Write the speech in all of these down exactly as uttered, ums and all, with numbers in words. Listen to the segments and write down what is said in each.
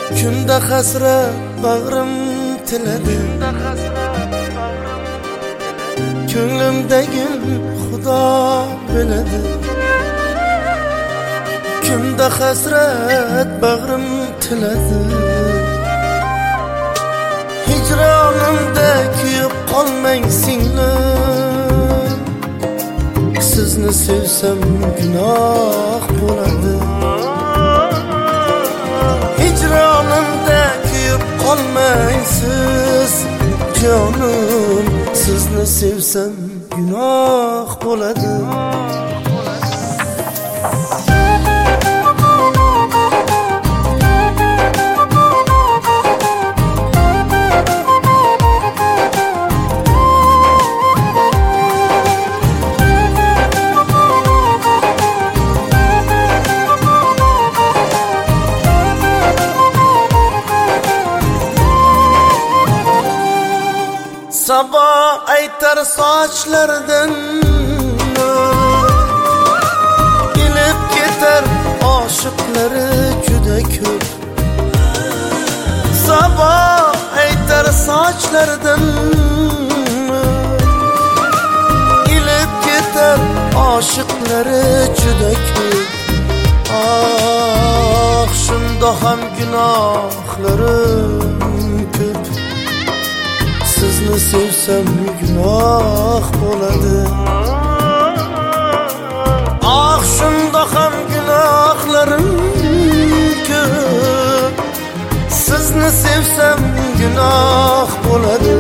Kunda hasrat bag'rim tiladi, ko'nglimdagi Xudo biladi. Kunda hasrat bag'rim tiladi, hijronimda kuyib qolmang singlim. Sizni sevsam gunoh bo'ladi, hijronimda kuyib qolmang siz jonim. Sizni sevsam gunoh bo'ladi. Sabah aytar sochlardan ilib ketar oshiqlari juda ko'p. Sabah aytar sochlardan ilib ketar oshiqlari juda ko'p. Ah, shunda ham gunohlarim ko'p. Sizni sevsam gunoh bo'ladi. Ah, shunda ham gunohlarim ko'p. Sizni sevsam gunoh bo'ladi.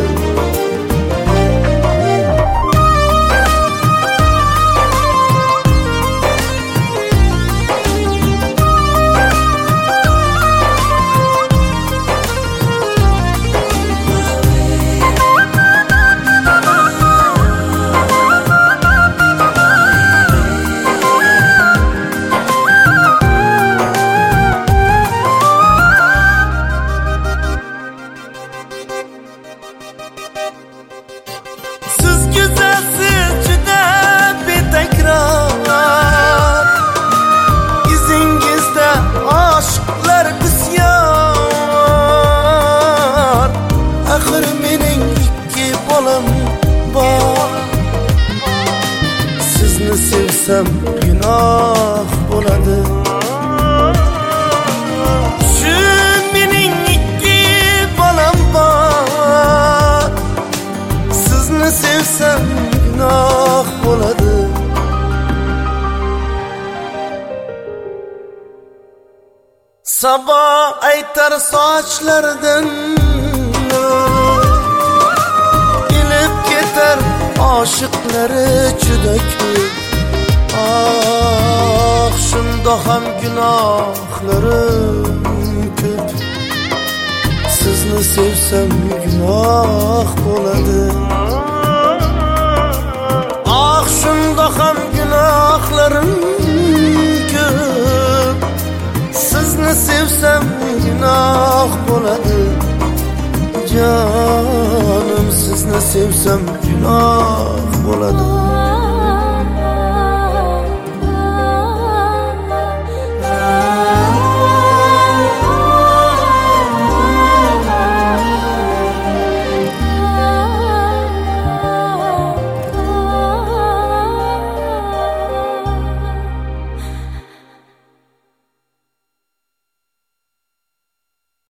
Sizni sevsam gunoh bo'ladi. Shu mening ikki bolam bor. Sizni sevsam gunoh bo'ladi. Sabah aytar sochlardan ilib ketar oshiqlari juda ko'p. Ah, shunda ham gunohlarim ko'p. Sizni sevsam gunoh bo'ladi. Ah, shunda ham gunohlarim ko'p. Sizni sevsam gunoh bo'ladi. Jonim, sizni sevsam gunoh bo'ladi.